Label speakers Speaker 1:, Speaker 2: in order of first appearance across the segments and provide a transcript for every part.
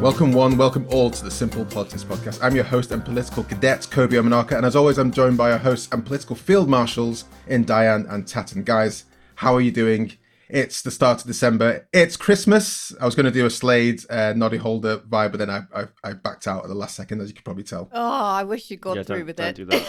Speaker 1: Welcome one, welcome all to the Simple Politics Podcast. I'm your host and political cadet, Kobe Omanaka, and as always, I'm joined by our hosts and political field marshals in Diane and Tatton. Guys, how are you doing? It's the start of December. It's Christmas. I was going to do a Slade Noddy Holder vibe, but then I backed out at the last second, as you could probably tell.
Speaker 2: Oh, I wish you'd gone through with it.
Speaker 3: Don't do that.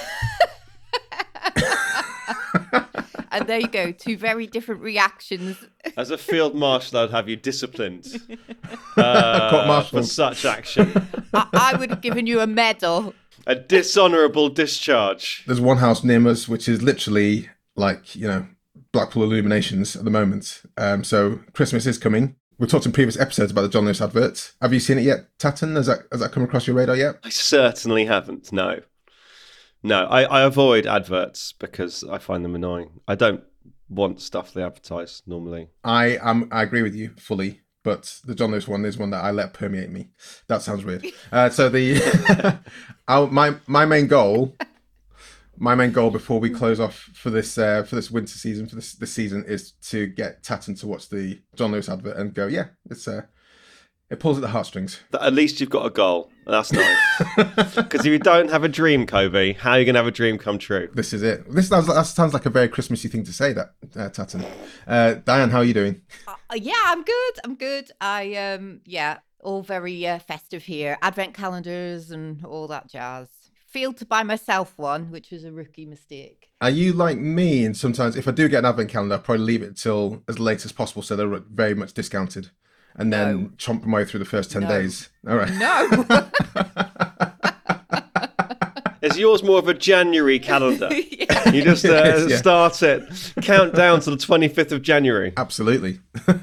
Speaker 2: And there you go, two very different reactions.
Speaker 3: As a field marshal, I'd have you disciplined
Speaker 1: Court-martialed.
Speaker 3: for such action.
Speaker 2: I would have given you a medal.
Speaker 3: A dishonourable discharge.
Speaker 1: There's one house near us, which is literally like, Blackpool Illuminations at the moment. So Christmas is coming. We've talked in previous episodes about the John Lewis advert. Have you seen it yet, Tatton? Has that come across your radar yet?
Speaker 3: I certainly haven't, no. No, I avoid adverts because I find them annoying. I don't want stuff they advertise normally.
Speaker 1: I agree with you fully, but the John Lewis one is one that I let permeate me. That sounds weird. So the my main goal before we close off for this winter season, for this season, is to get Tatton to watch the John Lewis advert and go, yeah, it pulls at the heartstrings.
Speaker 3: At least you've got a goal. That's nice. Because if you don't have a dream, Kobe, how are you going to have a dream come true?
Speaker 1: This is it. That sounds like a very Christmassy thing to say, that, Tatton. Diane, how are you doing?
Speaker 2: Yeah, I'm good. All very festive here. Advent calendars and all that jazz. Failed to buy myself one, which was a rookie mistake.
Speaker 1: Are you like me? And sometimes if I do get an advent calendar, I'll probably leave it till as late as possible so they're very much discounted. And then chomp my way through the first 10 days. All right.
Speaker 2: No.
Speaker 3: Is yours more of a January calendar?
Speaker 2: Yeah.
Speaker 3: You just start it, count down to the 25th of January.
Speaker 1: Absolutely.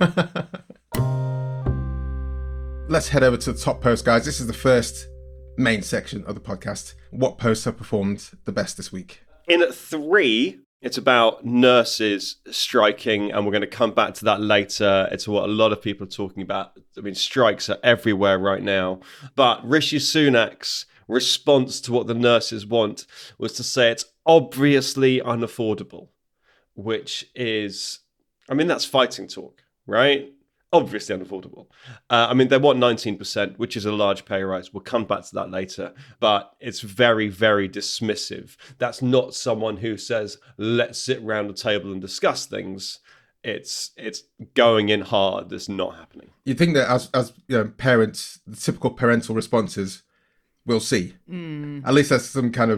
Speaker 1: Let's head over to the top post, guys. This is the first main section of the podcast. What posts have performed the best this week?
Speaker 3: In at 3, it's about nurses striking, and we're going to come back to that later. It's what a lot of people are talking about. I mean, strikes are everywhere right now. But Rishi Sunak's response to what the nurses want was to say it's obviously unaffordable, which is, that's fighting talk, right? Obviously unaffordable. They want 19%, which is a large pay rise. We'll come back to that later. But it's very, very dismissive. That's not someone who says, let's sit around the table and discuss things. It's going in hard. That's not happening.
Speaker 1: You think that as parents, the typical parental responses, we'll see. At least there's some kind of...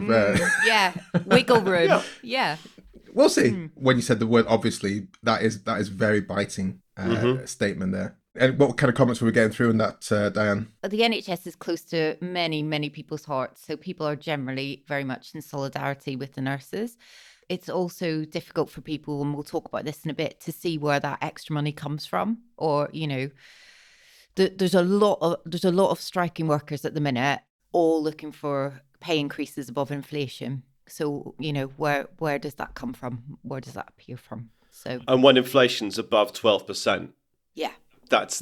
Speaker 2: wiggle room. Yeah.
Speaker 1: We'll see. When you said the word obviously, that is very biting statement there. And what kind of comments were we getting through in that, Diane?
Speaker 2: The NHS is close to many, many people's hearts. So people are generally very much in solidarity with the nurses. It's also difficult for people, and we'll talk about this in a bit, to see where that extra money comes from. Or, there's a lot of striking workers at the minute, all looking for pay increases above inflation. So, where does that come from? Where does that appear from? So,
Speaker 3: and when inflation's above 12%,
Speaker 2: yeah,
Speaker 3: that's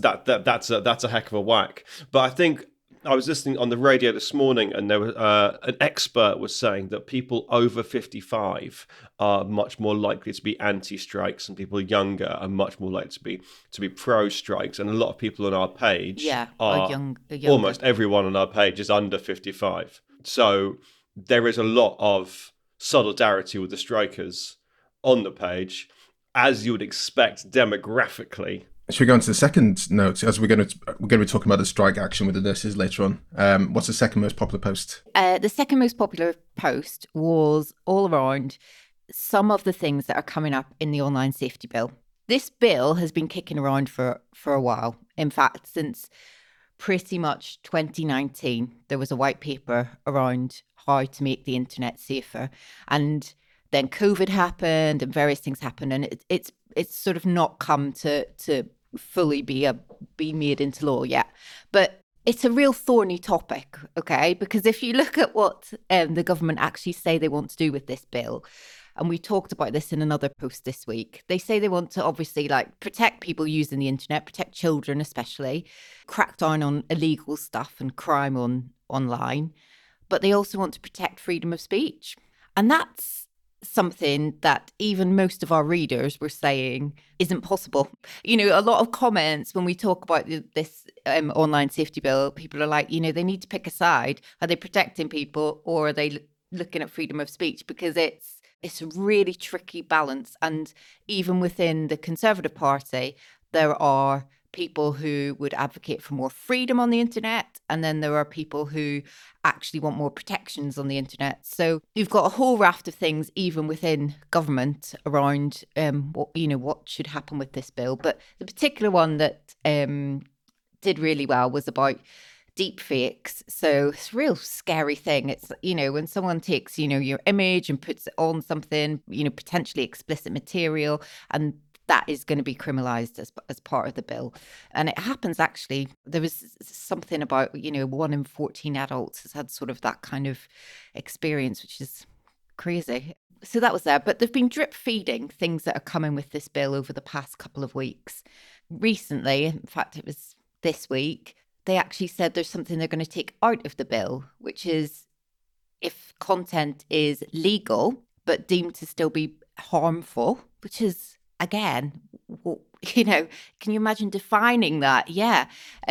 Speaker 3: a heck of a whack. But I think I was listening on the radio this morning, and there was an expert was saying that people over 55 are much more likely to be anti-strikes, and people younger are much more likely to be pro-strikes. And a lot of people on our page are younger. Almost everyone on our page is under 55. So there is a lot of solidarity with the strikers on the page, as you would expect demographically.
Speaker 1: Should we go on to the second note, as we're going to be talking about the strike action with the nurses later on? What's the second most popular post?
Speaker 2: The second most popular post was all around some of the things that are coming up in the online safety bill. This bill has been kicking around for a while. In fact, since pretty much 2019, there was a white paper around how to make the internet safer. And then COVID happened and various things happened, and it's sort of not come to fully be made into law yet. But it's a real thorny topic, okay? Because if you look at what the government actually say they want to do with this bill, and we talked about this in another post this week, they say they want to obviously protect people using the internet, protect children especially, crack down on illegal stuff and crime online, but they also want to protect freedom of speech. And that's something that even most of our readers were saying isn't possible. You know, a lot of comments when we talk about this online safety bill, people are like, you know, they need to pick a side. Are they protecting people, or are they looking at freedom of speech? Because it's a really tricky balance. And even within the Conservative Party, there are people who would advocate for more freedom on the internet, and then there are people who actually want more protections on the internet. So you've got a whole raft of things even within government around what should happen with this bill. But the particular one that did really well was about deep fakes. So it's a real scary thing. It's, you know, when someone takes, you know, your image and puts it on something, you know, potentially explicit material, and that is going to be criminalised as part of the bill. And it happens, actually. There was something about, you know, 1 in 14 adults has had sort of that kind of experience, which is crazy. So that was there. But they've been drip feeding things that are coming with this bill over the past couple of weeks. Recently, in fact, it was this week, they actually said there's something they're going to take out of the bill, which is if content is legal but deemed to still be harmful, which is, again, you know, can you imagine defining that? Yeah.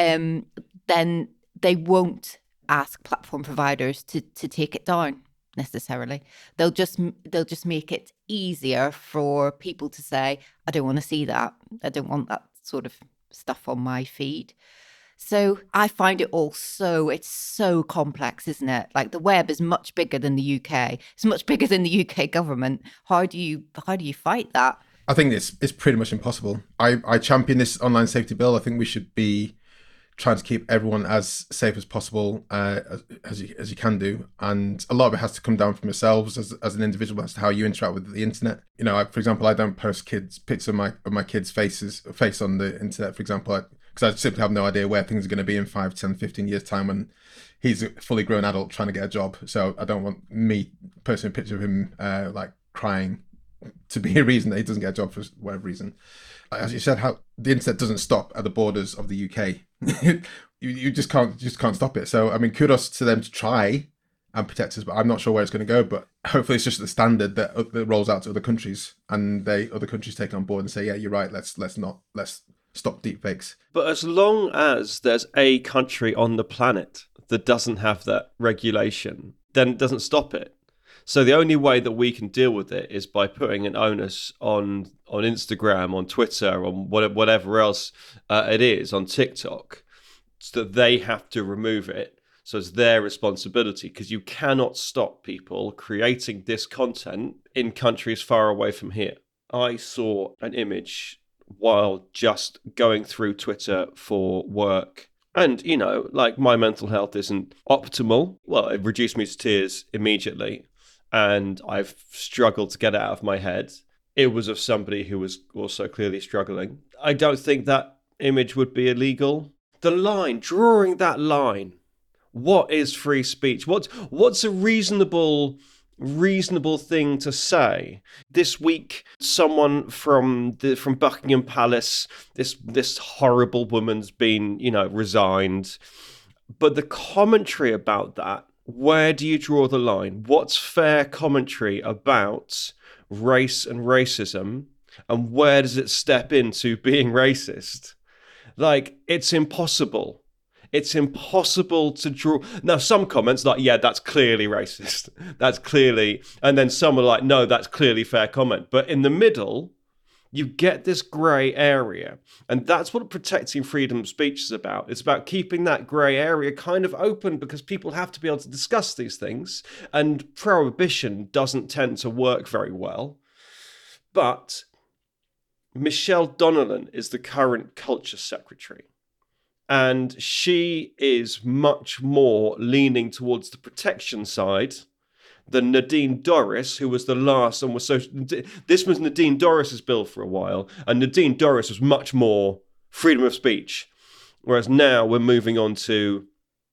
Speaker 2: Then they won't ask platform providers to take it down necessarily. They'll just make it easier for people to say, I don't want to see that. I don't want that sort of stuff on my feed. So I find it all it's so complex, isn't it? Like, the web is much bigger than the UK. It's much bigger than the UK government. How do you fight that?
Speaker 1: I think it's pretty much impossible. I champion this online safety bill. I think we should be trying to keep everyone as safe as possible, as you can do. And a lot of it has to come down from yourselves as an individual as to how you interact with the internet. You know, for example, I don't post pics of my kids' face on the internet, for example, because I simply have no idea where things are going to be in 5, 10, 15 years' time when he's a fully grown adult trying to get a job. So I don't want me posting a picture of him like crying to be a reason that he doesn't get a job for whatever reason. As you said, how the internet doesn't stop at the borders of the UK. you just can't stop it. So I mean, kudos to them to try and protect us, but I'm not sure where it's going to go. But hopefully it's just the standard that rolls out to other countries, and other countries take it on board and say, yeah, you're right, let's stop deepfakes.
Speaker 3: But as long as there's a country on the planet that doesn't have that regulation, then it doesn't stop it. So the only way that we can deal with it is by putting an onus on Instagram, on Twitter, on whatever else it is, on TikTok, so that they have to remove it. So it's their responsibility, because you cannot stop people creating this content in countries far away from here. I saw an image while just going through Twitter for work. And, you know, like, my mental health isn't optimal. Well, it reduced me to tears immediately, and I've struggled to get it out of my head. It was of somebody who was also clearly struggling. I don't think that image would be illegal. The line, drawing that line, what is free speech? What's a reasonable thing to say? This week, someone from Buckingham Palace, this horrible woman's been, you know, resigned. But the commentary about that, where do you draw the line? What's fair commentary about race and racism, and where does it step into being racist? Like, it's impossible. It's impossible to draw. Now, some comments like, yeah, that's clearly racist. That's clearly, and then some are like, no, that's clearly fair comment. But in the middle, you get this grey area. And that's what protecting freedom of speech is about. It's about keeping that grey area kind of open, because people have to be able to discuss these things. And prohibition doesn't tend to work very well. But Michelle Donnellan is the current culture secretary. And she is much more leaning towards the protection side than Nadine Dorries, who was the last and was so. This was Nadine Dorries's bill for a while, and Nadine Dorries was much more freedom of speech, whereas now we're moving on to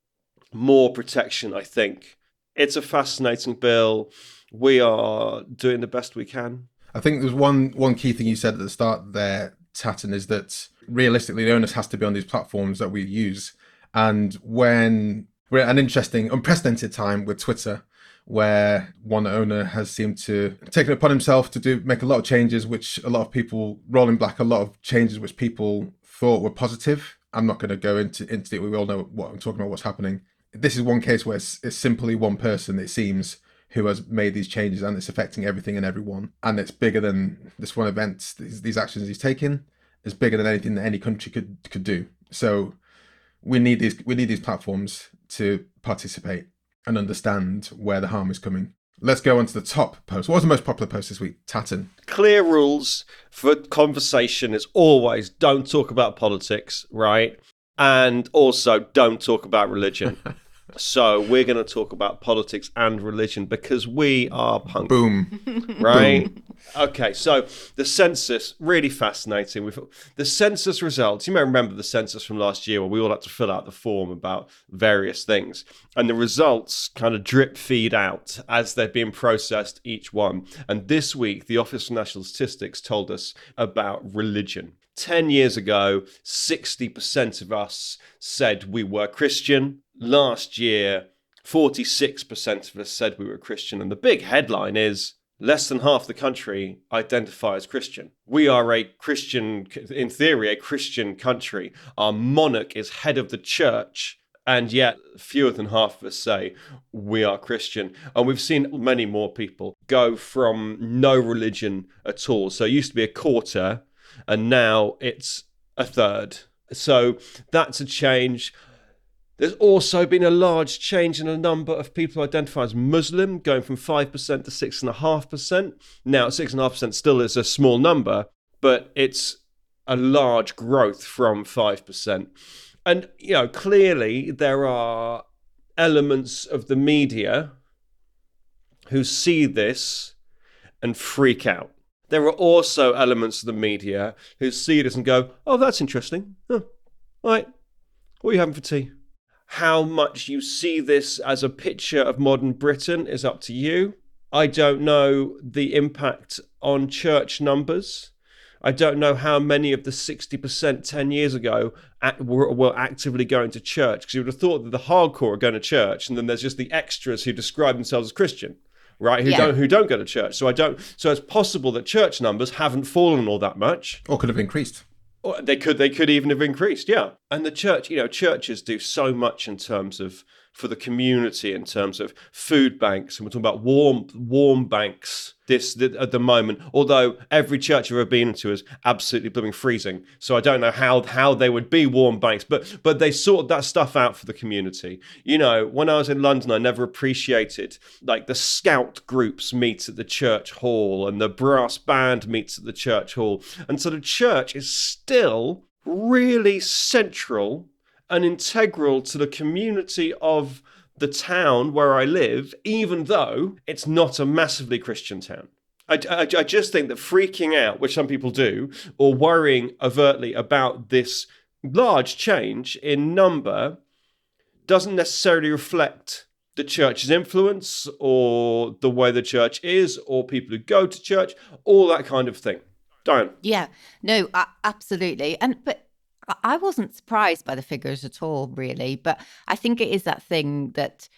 Speaker 3: more protection. I think it's a fascinating bill. We are doing the best we can.
Speaker 1: I think there's one key thing you said at the start there, Tatton, is that realistically the onus has to be on these platforms that we use. And when we're at an interesting, unprecedented time with Twitter, where one owner has seemed to take it upon himself to make a lot of changes, which a lot of people, Rolling Black, a lot of changes which people thought were positive. I'm not going to go into it. We all know what I'm talking about, what's happening. This is one case where it's simply one person, it seems, who has made these changes, and it's affecting everything and everyone. And it's bigger than this one event. These actions he's taken is bigger than anything that any country could do. So we need these platforms to participate and understand where the harm is coming. Let's go on to the top post. What was the most popular post this week? Tatton.
Speaker 3: Clear rules for conversation is always don't talk about politics, right? And also don't talk about religion. So we're going to talk about politics and religion because we are punk.
Speaker 1: Boom.
Speaker 3: Right?
Speaker 1: Boom.
Speaker 3: Okay, so the census, really fascinating. The census results, you may remember the census from last year where we all had to fill out the form about various things. And the results kind of drip feed out as they're being processed, each one. And this week, the Office for National Statistics told us about religion. 10 years ago, 60% of us said we were Christian. Last year, 46% of us said we were Christian. And the big headline is less than half the country identify as Christian. We are a Christian, in theory, a Christian country. Our monarch is head of the church. And yet fewer than half of us say we are Christian. And we've seen many more people go from no religion at all. So it used to be a quarter, and now it's a third. So that's a change. There's also been a large change in the number of people who identify as Muslim, going from 5% to 6.5%. Now, 6.5% still is a small number, but it's a large growth from 5%. And, clearly there are elements of the media who see this and freak out. There are also elements of the media who see this and go, oh, that's interesting. Oh, all right, what are you having for tea? How much you see this as a picture of modern Britain is up to you. I don't know the impact on church numbers. I don't know how many of the 60% 10 years ago were actively going to church, because you would have thought that the hardcore are going to church, and then there's just the extras who describe themselves as Christian, right? Who don't go to church. So it's possible that church numbers haven't fallen all that much,
Speaker 1: or could have increased.
Speaker 3: Or they could even have increased, yeah. And the church, churches do so much in terms of, for the community, in terms of food banks, and we're talking about warm banks at the moment, although every church I've ever been into is absolutely blooming freezing, so I don't know how they would be warm banks, but they sort that stuff out for the community. When I was in London, I never appreciated, like, the scout groups meet at the church hall and the brass band meets at the church hall, and so the church is still really central and integral to the community of the town where I live, even though it's not a massively Christian town. I just think that freaking out, which some people do, or worrying overtly about this large change in number, doesn't necessarily reflect the church's influence or the way the church is or people who go to church, all that kind of thing. Diane?
Speaker 2: Yeah, no, absolutely. But I wasn't surprised by the figures at all, really. But I think it is that thing that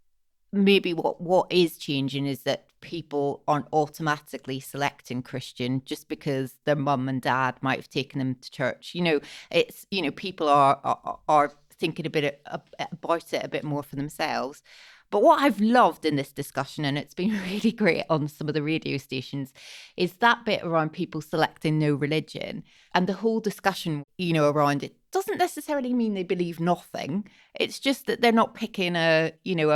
Speaker 2: maybe what is changing is that people aren't automatically selecting Christian just because their mum and dad might have taken them to church. It's people are thinking a bit about it a bit more for themselves. But what I've loved in this discussion, and it's been really great on some of the radio stations, is that bit around people selecting no religion. And the whole discussion, around it doesn't necessarily mean they believe nothing. It's just that they're not picking a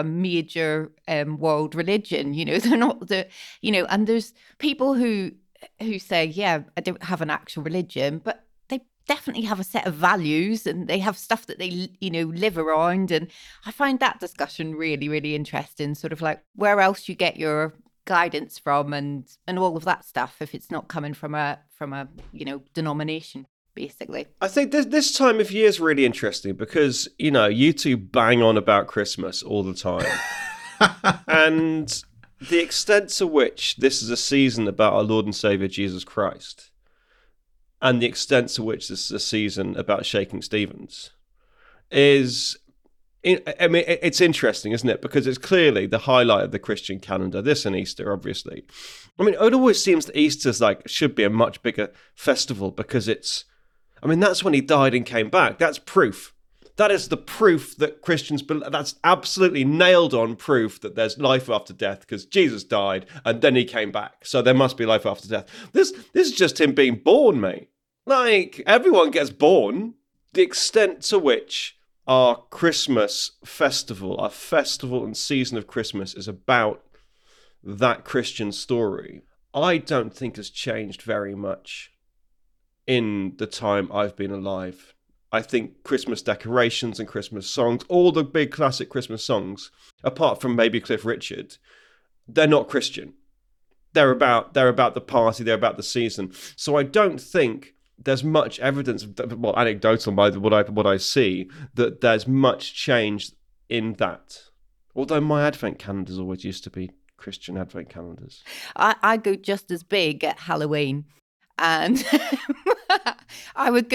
Speaker 2: major world religion. They're not and there's people who say, yeah, I don't have an actual religion, but definitely have a set of values and they have stuff that they live around. And I find that discussion really, really interesting, sort of like where else you get your guidance from and all of that stuff if it's not coming from a denomination, basically.
Speaker 3: I think this time of year is really interesting because you two bang on about Christmas all the time. And the extent to which this is a season about our Lord and Saviour Jesus Christ, and the extent to which this is a season about Shaking Stevens, is I mean, it's interesting, isn't it? Because it's clearly the highlight of the Christian calendar. This and Easter, obviously. I mean, it always seems that Easter's should be a much bigger festival because that's when he died and came back. That's proof. That is the proof that Christians believe. That's absolutely nailed on proof that there's life after death because Jesus died and then he came back. So there must be life after death. This is just him being born, mate. Everyone gets born. The extent to which our Christmas festival, our festival and season of Christmas is about that Christian story, I don't think has changed very much in the time I've been alive. I think Christmas decorations and Christmas songs, all the big classic Christmas songs, apart from maybe Cliff Richard, they're not Christian. They're about the party, they're about the season. So I don't think there's much evidence, well, anecdotal by what I see, that there's much change in that. Although my Advent calendars always used to be Christian Advent calendars.
Speaker 2: I go just as big at Halloween. And I would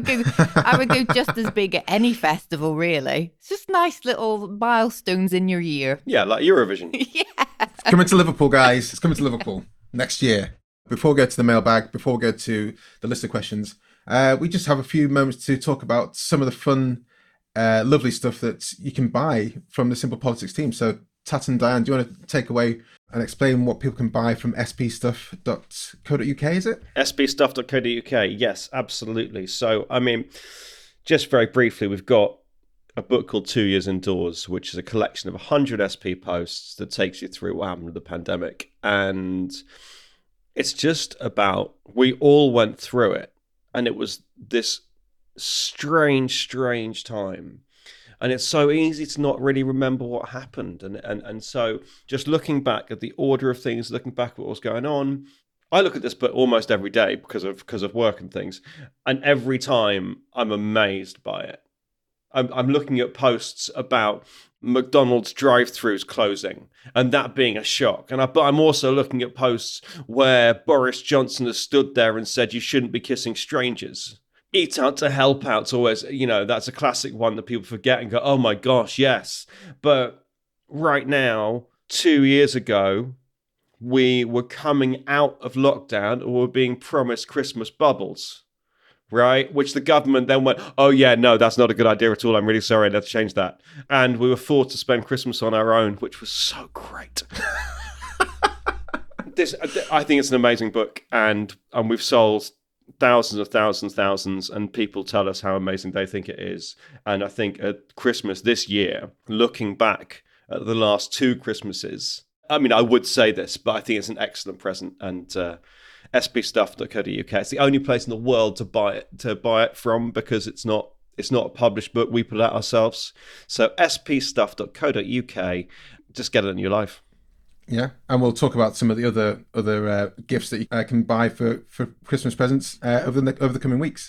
Speaker 2: go just as big at any festival, really. It's just nice little milestones in your year.
Speaker 3: Yeah, like Eurovision.
Speaker 2: Yeah.
Speaker 1: It's coming to Liverpool, guys. It's coming to Liverpool next year. Before we go to the mailbag, before we go to the list of questions, we just have a few moments to talk about some of the fun, lovely stuff that you can buy from the Simple Politics team. So, Tat and Diane, do you want to take away and explain what people can buy from spstuff.co.uk, is it?
Speaker 3: spstuff.co.uk, yes, absolutely. So, I mean, just very briefly, we've got a book called 2 Years Indoors, which is a collection of 100 SP posts that takes you through what happened with the pandemic. And it's just about, we all went through it. And it was this strange time. And it's so easy to not really remember what happened. And so just looking back at the order of things, looking back at what was going on, I look at this book almost every day because of work and things. And every time I'm amazed by it. I'm looking at posts about McDonald's drive-thrus closing and that being a shock. But I'm also looking at posts where Boris Johnson has stood there and said you shouldn't be kissing strangers. Eat Out to Help Out's always, that's a classic one that people forget and go, oh my gosh, yes. But right now, 2 years ago, we were coming out of lockdown and were being promised Christmas bubbles, right? Which the government then went, oh yeah, no, that's not a good idea at all. I'm really sorry, let's change that. And we were forced to spend Christmas on our own, which was so great. I think it's an amazing book, and we've sold thousands, and people tell us how amazing they think it is. And I think at Christmas this year, looking back at the last two Christmases, I mean, I would say this, but I think it's an excellent present. And spstuff.co.uk, it's the only place in the world to buy it from, because it's not a published book. We put it out ourselves. So spstuff.co.uk, just get it in your life.
Speaker 1: Yeah, and we'll talk about some of the other gifts that you can buy for Christmas presents over the coming weeks.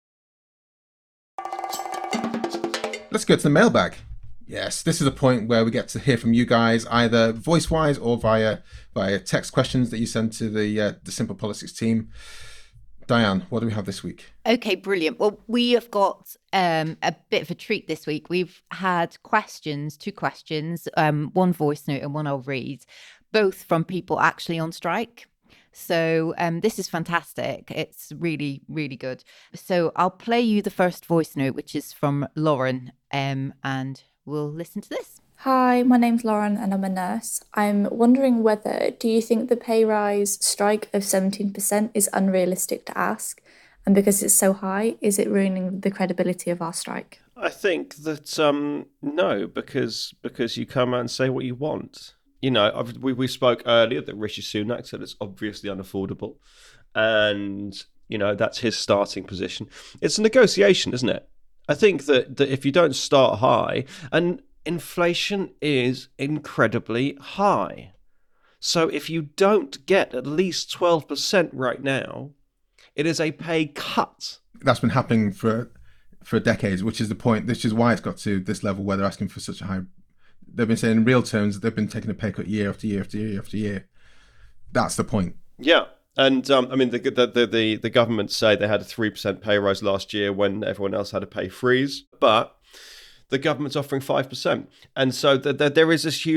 Speaker 1: Let's go to the mailbag. Yes, this is a point where we get to hear from you guys, either voice-wise or via text questions that you send to the Simple Politics team. Diane, what do we have this week?
Speaker 2: Okay, brilliant. Well, we have got a bit of a treat this week. We've had two questions, one voice note and one I'll read, both from people actually on strike. So this is fantastic. It's really, really good. So I'll play you the first voice note, which is from Lauren, and we'll listen to this.
Speaker 4: Hi, my name's Lauren and I'm a nurse. I'm wondering do you think the pay rise strike of 17% is unrealistic to ask? And because it's so high, is it ruining the credibility of our strike?
Speaker 3: I think that no, because you come out and say what you want. We spoke earlier that Rishi Sunak said it's obviously unaffordable. And, that's his starting position. It's a negotiation, isn't it? I think that if you don't start high, and inflation is incredibly high. So if you don't get at least 12% right now, it is a pay cut.
Speaker 1: That's been happening for decades, which is the point. This is why it's got to this level where they're asking for such a high. They've been saying in real terms they've been taking a pay cut year after year after year after year. That's the point.
Speaker 3: Yeah. And I mean, the government say they had a 3% pay rise last year when everyone else had a pay freeze. But the government's offering 5%. And so there is this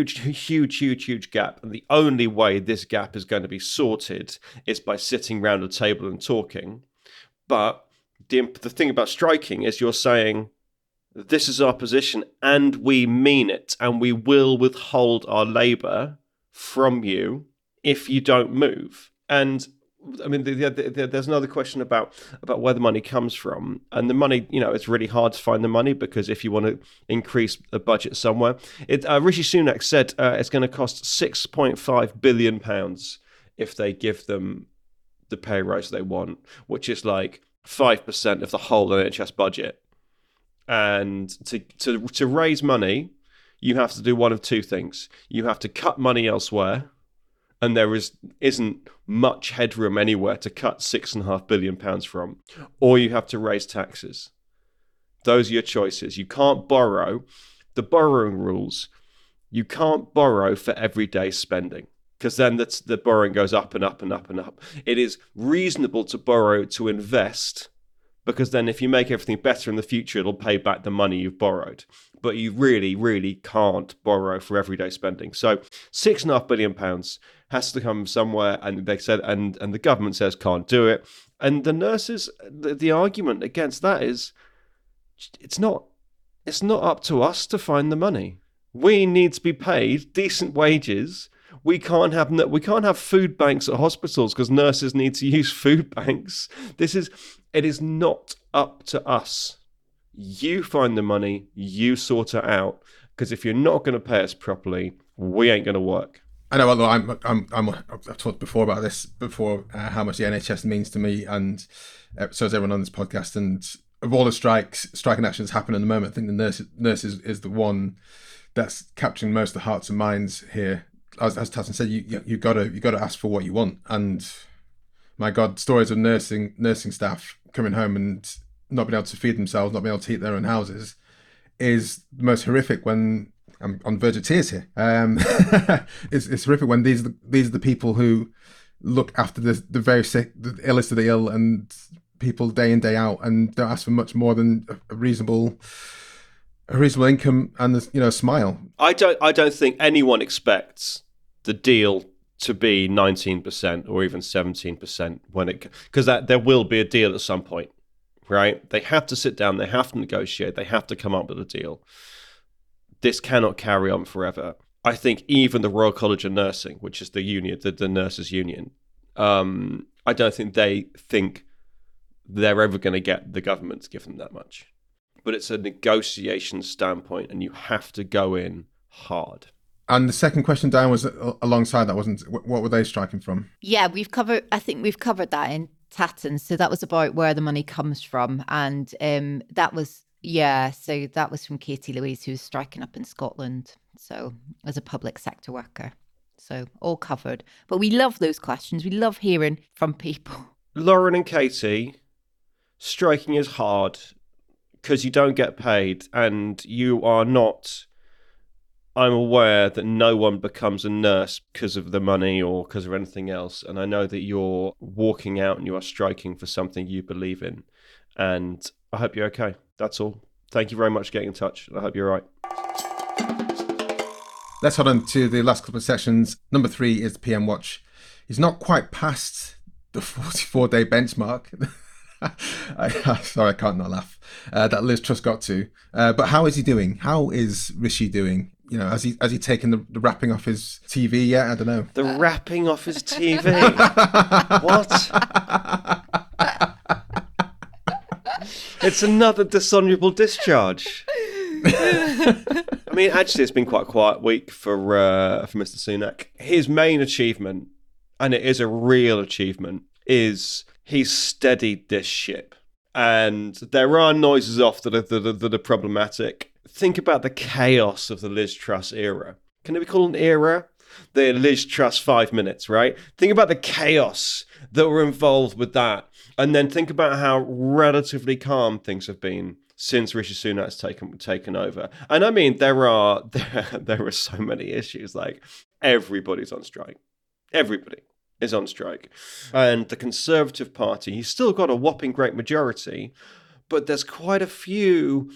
Speaker 3: huge gap. And the only way this gap is going to be sorted is by sitting around a table and talking. But the thing about striking is you're saying, this is our position and we mean it, and we will withhold our labour from you if you don't move. And I mean, there's another question about where the money comes from. And the money, it's really hard to find the money, because if you want to increase the budget somewhere, Rishi Sunak said it's going to cost £6.5 billion if they give them the pay rise they want, which is like 5% of the whole NHS budget. And to raise money, you have to do one of two things. You have to cut money elsewhere, and there isn't much headroom anywhere to cut £6.5 billion from, or you have to raise taxes. Those are your choices. You can't borrow. The borrowing rules, you can't borrow for everyday spending, because then the borrowing goes up and up and up and up. It is reasonable to borrow to invest, because then if you make everything better in the future, it'll pay back the money you've borrowed. But you really, really can't borrow for everyday spending. So £6.5 billion has to come somewhere, and they said, and the government says can't do it. And the nurses, the argument against that is, it's not up to us to find the money. We need to be paid decent wages. We can't have food banks at hospitals because nurses need to use food banks. It is not up to us. You find the money, you sort it out, because if you're not going to pay us properly, we ain't going to work.
Speaker 1: I know. Although I've talked before about this how much the NHS means to me, and so has everyone on this podcast. And of all the striking actions happening at the moment, I think the nurses is the one that's capturing most of the hearts and minds here. As Tatton said, you got to ask for what you want. And my God, stories of nursing staff coming home and not being able to feed themselves, not being able to heat their own houses, is the most horrific. When I'm on the verge of tears here, it's horrific when these are the people who look after the very sick, the illest of the ill, and people day in day out, and don't ask for much more than a reasonable income and a smile.
Speaker 3: I don't think anyone expects the deal to be 19% or even 17% because there will be a deal at some point, right? They have to sit down, they have to negotiate, they have to come up with a deal. This cannot carry on forever. I think even the Royal College of Nursing, which is the union, the nurses' union, I don't think they think they're ever going to get the government to give them that much. But it's a negotiation standpoint, and you have to go in hard.
Speaker 1: And the second question, Diane, was alongside that, wasn't? What were they striking from?
Speaker 2: Yeah, I think we've covered that in Tatton. So that was about where the money comes from, and that was from Katie Louise, who's striking up in Scotland. So as a public sector worker, so all covered. But we love those questions. We love hearing from people.
Speaker 3: Lauren and Katie, striking is hard because you don't get paid, and you are not. I'm aware that no one becomes a nurse because of the money or because of anything else. And I know that you're walking out and you are striking for something you believe in. And I hope you're okay. That's all. Thank you very much for getting in touch. I hope you're right.
Speaker 1: Let's head on to the last couple of sections. Number 3 is the PM Watch. He's not quite past the 44-day benchmark. Sorry, I can't not laugh. That Liz Truss got to. But how is he doing? How is Rishi doing? Has he taken the wrapping off his TV yet? I don't know.
Speaker 3: The wrapping off his TV? What? It's another dishonourable discharge. I mean, actually, it's been quite a quiet week for Mr. Sunak. His main achievement, and it is a real achievement, is he's steadied this ship. And there are noises off that are problematic. Think about the chaos of the Liz Truss era. Can it be called an era? The Liz Truss 5 minutes, right? Think about the chaos that were involved with that. And then think about how relatively calm things have been since Rishi Sunak's taken over. And I mean, there are so many issues. Like, everybody's on strike. Everybody is on strike. And the Conservative Party, he's still got a whopping great majority, but there's quite a few.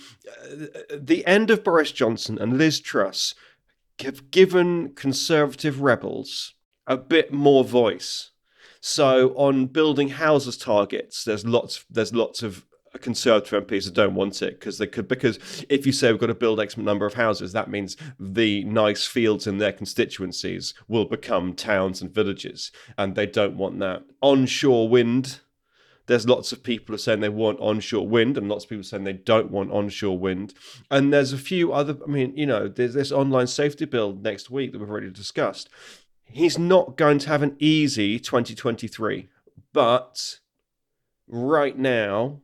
Speaker 3: The end of Boris Johnson and Liz Truss have given Conservative rebels a bit more voice. So on building houses targets, there's lots of Conservative MPs that don't want it because if you say we've got to build X number of houses, that means the nice fields in their constituencies will become towns and villages, and they don't want that. Onshore wind. There's lots of people who are saying they want onshore wind, and lots of people saying they don't want onshore wind. And there's a few other, there's this online safety bill next week that we've already discussed. He's not going to have an easy 2023. But right now,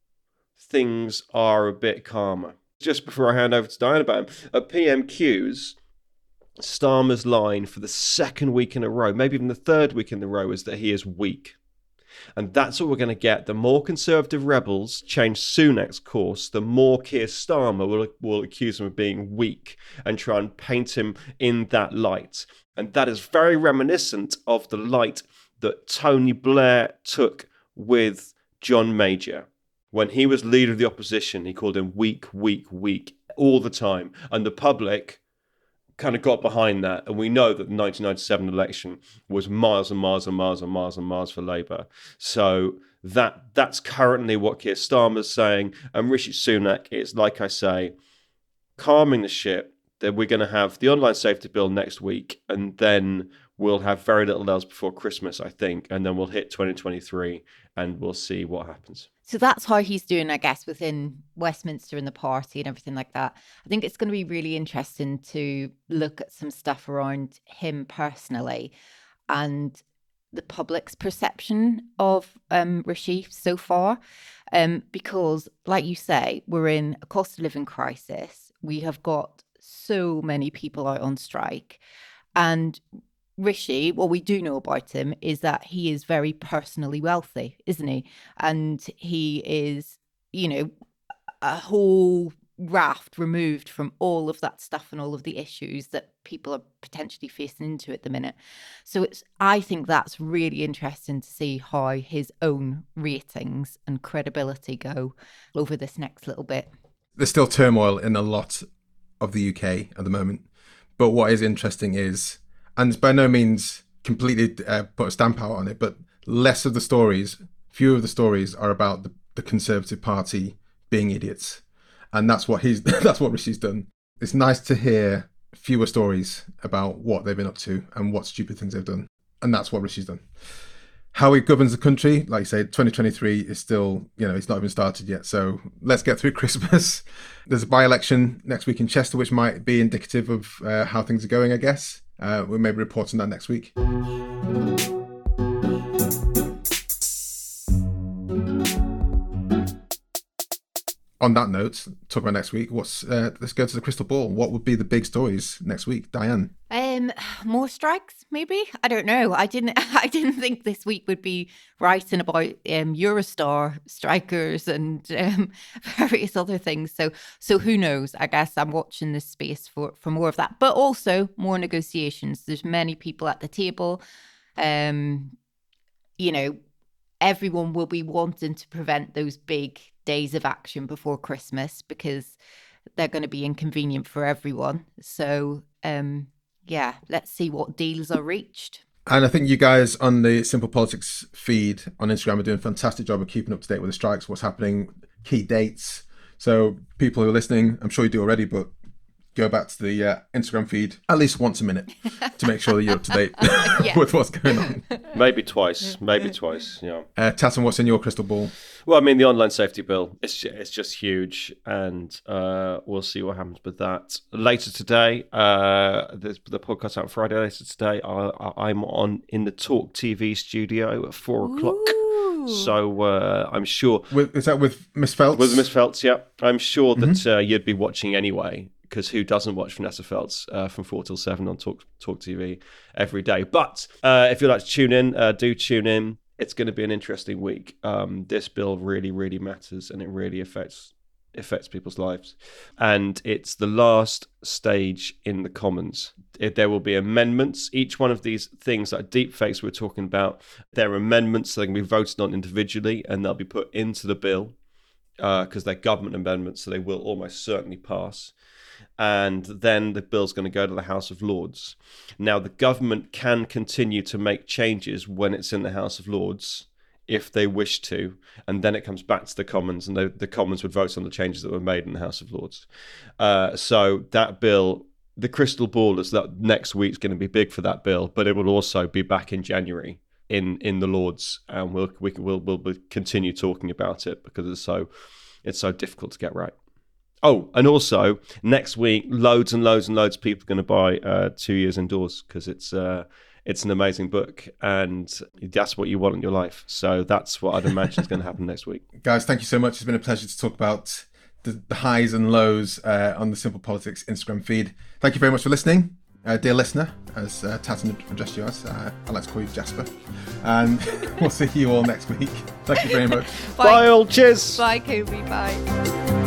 Speaker 3: things are a bit calmer. Just before I hand over to Diane about him, at PMQs, Starmer's line for the second week in a row, maybe even the third week in a row, is that he is weak. And that's what we're going to get. The more Conservative rebels change Sunak's course, the more Keir Starmer will accuse him of being weak and try and paint him in that light. And that is very reminiscent of the light that Tony Blair took with John Major. When he was leader of the opposition, he called him weak, weak, weak all the time. And the public kind of got behind that, and we know that the 1997 election was miles and miles and miles and miles and miles for Labour. So that's currently what Keir Starmer's saying, and Rishi Sunak is, like I say, calming the ship. That we're going to have the online safety bill next week, and then we'll have very little else before Christmas, I think, and then we'll hit 2023, and we'll see what happens.
Speaker 2: So that's how he's doing, I guess, within Westminster and the party and everything like that. I think it's going to be really interesting to look at some stuff around him personally and the public's perception of Rishi so far. Because, like you say, we're in a cost of living crisis. We have got so many people out on strike. And Rishi, what we do know about him is that he is very personally wealthy, isn't he? And he is, a whole raft removed from all of that stuff and all of the issues that people are potentially facing into at the minute. So I think that's really interesting to see how his own ratings and credibility go over this next little bit.
Speaker 1: There's still turmoil in a lot of the UK at the moment. But what is interesting is, and it's by no means completely put a stamp out on it, but few of the stories are about the Conservative Party being idiots. And that's what Rishi's done. It's nice to hear fewer stories about what they've been up to and what stupid things they've done. And that's what Rishi's done. How he governs the country, like I say, 2023 is still, it's not even started yet. So let's get through Christmas. There's a by-election next week in Chester, which might be indicative of how things are going, I guess. We'll maybe report on that next week. On that note, talk about next week. Let's go to the crystal ball. What would be the big stories next week, Diane?
Speaker 2: More strikes, maybe. I don't know. I didn't think this week would be writing about Eurostar strikers and various other things. So who knows? I guess I'm watching this space for more of that, but also more negotiations. There's many people at the table. Everyone will be wanting to prevent those big days of action before Christmas because they're going to be inconvenient for everyone. So, let's see what deals are reached.
Speaker 1: And I think you guys on the Simple Politics feed on Instagram are doing a fantastic job of keeping up to date with the strikes, what's happening, key dates. So people who are listening, I'm sure you do already, but go back to the Instagram feed at least once a minute to make sure that you're up to date with what's going on.
Speaker 3: Maybe twice, yeah.
Speaker 1: Tassam, what's in your crystal ball?
Speaker 3: Well, the online safety bill, it's just huge, and we'll see what happens with that. Later today, the podcast out Friday, later today, I'm in the Talk TV studio at 4 o'clock. So I'm sure...
Speaker 1: Is that with Miss Feltz?
Speaker 3: With Miss Feltz, yeah. I'm sure that you'd be watching anyway, because who doesn't watch Vanessa Feltz from 4 till 7 on Talk TV every day? But if you'd like to tune in, do tune in. It's going to be an interesting week. This bill really, really matters, and it really affects people's lives. And it's the last stage in the Commons. There will be amendments. Each one of these things, like deepfakes we're talking about, there are amendments that can be voted on individually, and they'll be put into the bill. because they're government amendments, so they will almost certainly pass. And then the bill's going to go to the House of Lords. Now, the government can continue to make changes when it's in the House of Lords if they wish to, and then it comes back to the Commons, and the Commons would vote on the changes that were made in the House of Lords. So that bill, the crystal ball is that next week's going to be big for that bill, but it will also be back in January in the Lords, and we'll continue talking about it because it's so difficult to get right. Oh, and also next week, loads and loads and loads of people are going to buy 2 Years Indoors because it's an amazing book and that's what you want in your life. So that's what I'd imagine is going to happen next week.
Speaker 1: Guys, thank you so much. It's been a pleasure to talk about the highs and lows on the Simple Politics Instagram feed. Thank you very much for listening. Dear listener, as Tatton addressed you as, I like to call you Jasper. And we'll see you all next week. Thank you very much.
Speaker 3: Bye all, cheers.
Speaker 2: Bye, Kobe. Bye.